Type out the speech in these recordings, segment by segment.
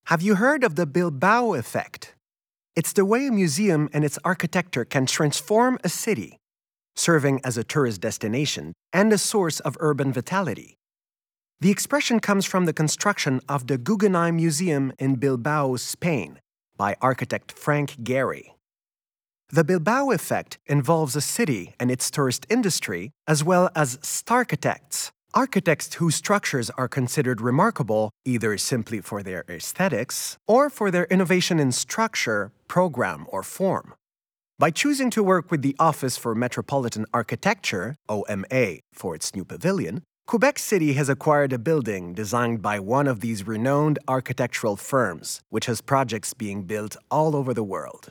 Have you heard of the Bilbao effect? It's the way a museum and its architecture can transform a city, serving as a tourist destination and a source of urban vitality. The expression comes from the construction of the Guggenheim Museum in Bilbao, Spain, by architect Frank Gehry. The Bilbao effect involves a city and its tourist industry, as well as starchitects, architects whose structures are considered remarkable either simply for their aesthetics or for their innovation in structure, program, or form. By choosing to work with the Office for Metropolitan Architecture, OMA, for its new pavilion, Quebec City has acquired a building designed by one of these renowned architectural firms, which has projects being built all over the world.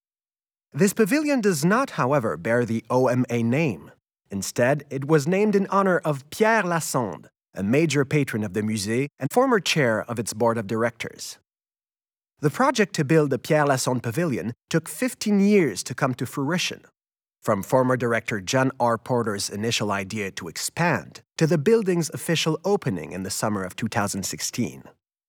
This pavilion does not, however, bear the OMA name. Instead, it was named in honor of Pierre Lassonde, a major patron of the Musée and former chair of its board of directors. The project to build the Pierre Lassonde Pavilion took 15 years to come to fruition, from former director John R. Porter's initial idea to expand to the building's official opening in the summer of 2016.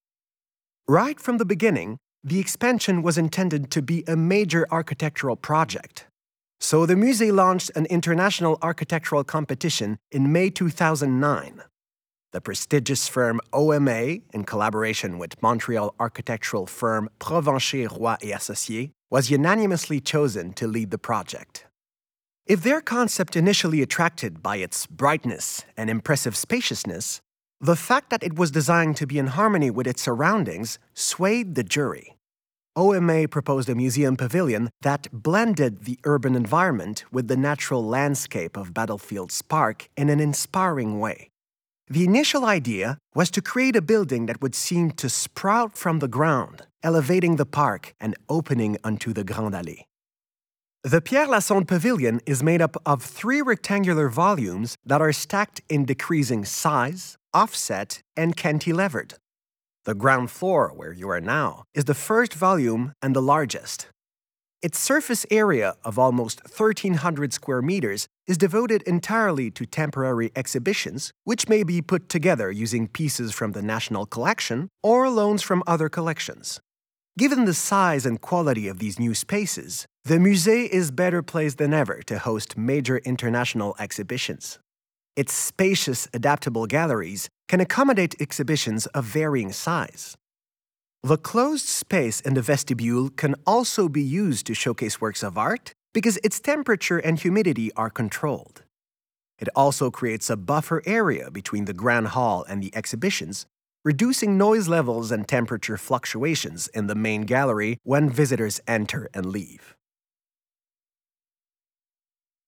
Right from the beginning, the expansion was intended to be a major architectural project. So the Musée launched an international architectural competition in May 2009. The prestigious firm OMA, in collaboration with Montreal architectural firm Provencher Roy et Associés, was unanimously chosen to lead the project. If their concept initially attracted by its brightness and impressive spaciousness, the fact that it was designed to be in harmony with its surroundings swayed the jury. OMA proposed a museum pavilion that blended the urban environment with the natural landscape of Battlefield's Park in an inspiring way. The initial idea was to create a building that would seem to sprout from the ground, elevating the park and opening onto the Grande Allée. The Pierre Lassonde Pavilion is made up of 3 rectangular volumes that are stacked in decreasing size, offset, and cantilevered. The ground floor, where you are now, is the first volume and the largest. Its surface area of almost 1,300 square meters is devoted entirely to temporary exhibitions, which may be put together using pieces from the National Collection or loans from other collections. Given the size and quality of these new spaces, the Musée is better placed than ever to host major international exhibitions. Its spacious, adaptable galleries can accommodate exhibitions of varying size. The closed space in the vestibule can also be used to showcase works of art because its temperature and humidity are controlled. It also creates a buffer area between the Grand Hall and the exhibitions, reducing noise levels and temperature fluctuations in the main gallery when visitors enter and leave.